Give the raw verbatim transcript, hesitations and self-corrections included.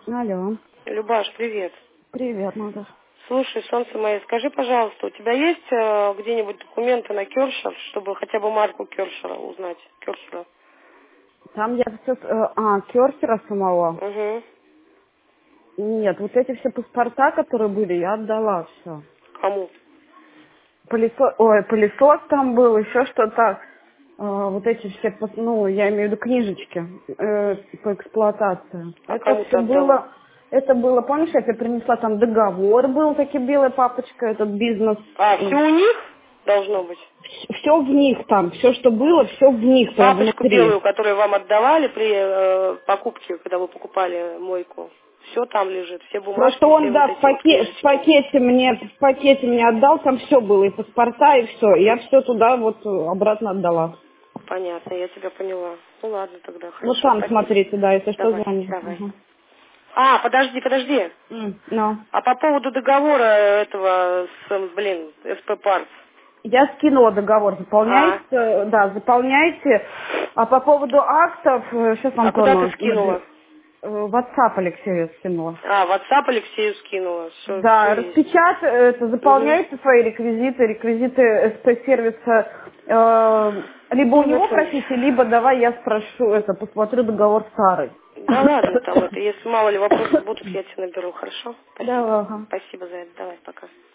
Алло. Любаш, привет. Привет, Наташ. Слушай, солнце мое, скажи, пожалуйста, у тебя есть э, где-нибудь документы на Кершер, чтобы хотя бы марку Кершера узнать? Кершера. Там я все... А, Керсера самого? Угу. Нет, вот эти все паспорта, которые были, я отдала все. Кому? Пылесос, ой, пылесос там был, еще что-то. Э, вот эти все, пос- ну, я имею в виду книжечки э, Угу. по эксплуатации. А Это кому ты все отдала? было... Это было, помнишь, я тебе принесла там договор был, таки белая папочка, этот бизнес. А, все у них должно быть? Все в них там, все, что было, все в них прям Папочку внутри. белую, которую вам отдавали при э, покупке, когда вы покупали мойку. Все там лежит, все Просто бумажки, все он, вот да, в, эти вот паке- в книжечки. пакете мне, в пакете мне отдал, там все было, и паспорта, и все. Я все туда вот э, обратно отдала. Понятно, я тебя поняла. Ну ладно тогда, Вот хорошо, там спасибо. смотрите, да, если что, Давай, звоните. давай. Ага. А, подожди, подожди. М, ну. А по поводу договора этого с, эм, блин, эс пэ Parts. Я скинула договор, заполняйте, А, э, да, заполняйте. А по поводу актов, сейчас вам а куда ты тоже скинула? наберу. Э, WhatsApp Алексею я скинула. А, в WhatsApp Алексею скинула. Все, Да, все есть. распечат, это, Угу. заполняйте свои реквизиты, реквизиты эс пэ-сервиса. э, либо у него Познакомься. просите, либо давай я спрошу, это, посмотрю договор старый. Да ладно, там это, если мало ли вопросов будут, я тебя наберу, хорошо? Да, Спасибо. ага. Спасибо за это. Давай, пока.